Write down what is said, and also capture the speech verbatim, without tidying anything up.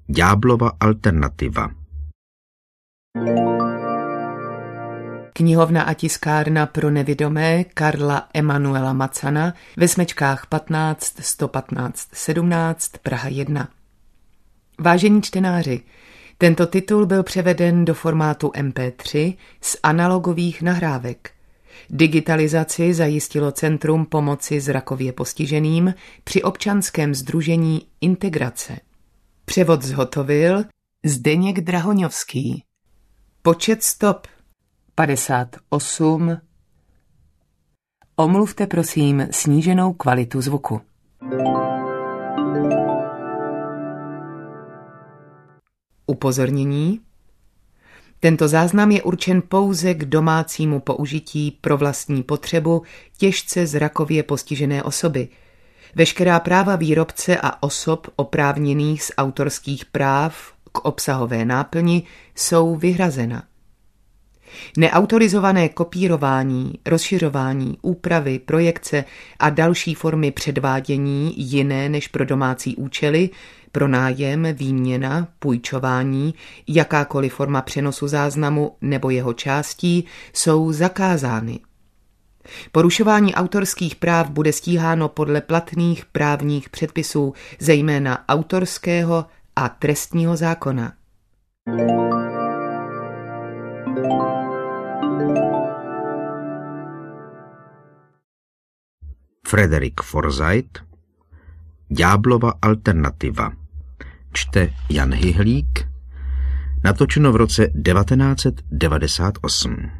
Ďáblova alternativa. Knihovna a tiskárna pro nevidomé Karla Emanuela Macana ve smečkách patnáct sto patnáct sedmnáct Praha jedna. Vážení čtenáři, tento titul byl převeden do formátu em pé tři z analogových nahrávek. Digitalizaci zajistilo Centrum pomoci zrakově postiženým při občanském sdružení Integrace. Převod zhotovil Zdeněk Drahoňovský. Počet stop padesát osm. Omluvte prosím sníženou kvalitu zvuku. Upozornění. Tento záznam je určen pouze k domácímu použití pro vlastní potřebu těžce zrakově postižené osoby. Veškerá práva výrobce a osob oprávněných z autorských práv k obsahové náplni jsou vyhrazena. Neautorizované kopírování, rozšiřování, úpravy, projekce a další formy předvádění jiné než pro domácí účely, pronájem, výměna, půjčování, jakákoliv forma přenosu záznamu nebo jeho částí jsou zakázány. Porušování autorských práv bude stíháno podle platných právních předpisů, zejména autorského a trestního zákona. Frederick Forsyth, Ďáblova alternativa. Čte Jan Hyhlík. Natočeno v roce devatenáct set devadesát osm.